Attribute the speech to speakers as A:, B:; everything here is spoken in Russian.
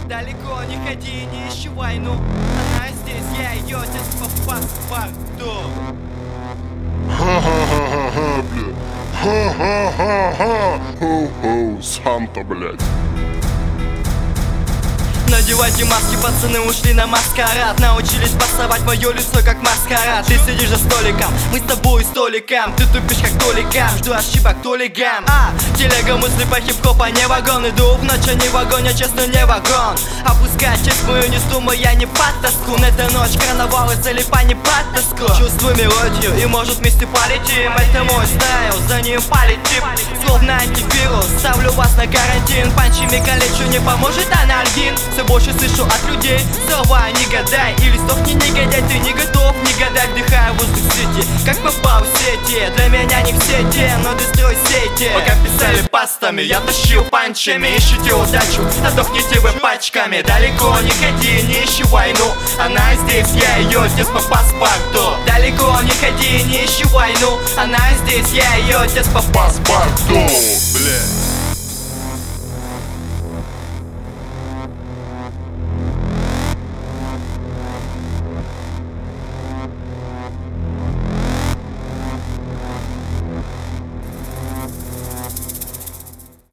A: Далеко не ходи, не ищи войну. Она здесь, я ее здесь по паспорту.
B: Ха-ха-ха-ха-ха, блядь. Ха-ха-ха-ха. Хоу-хоу, сам-то, блядь.
A: Надевайте маски, пацаны ушли на маскарад. Научились пасовать мое лицо как маскарад. Ты сидишь за столиком, мы с тобой столиком. Ты тупишь как толикам, жду ошибок толигам. Телега мысли по хип-хопа, не вагон. Иду в ночь, а не вагон, я честно не вагон. Опускай честь мою несу, я не под тоску. На этой ночь карнавал и залипай не под тоску. Чувствую мелодию и может вместе полетим. Это мой стайл, за ним полетим. Словно антивирус, ставлю вас на карантин. Панчами калечу, не поможет анальгин. Все больше слышу от людей слова не гадай. Или сдохни, не гадай, ты не готов, не гадай. Вдыхаю воздух в сети, как попал в сети. Для меня не все те, но ты строй сети. Пока писали пастами, я тащил панчами. Ищите удачу, сдохните вы пачками. Далеко не ходи, не ищи войну. Она здесь, я ее здесь по паспорту. Далеко не ходи, не ищи войну. Она здесь, я ее здесь по паспорту.
B: Бля.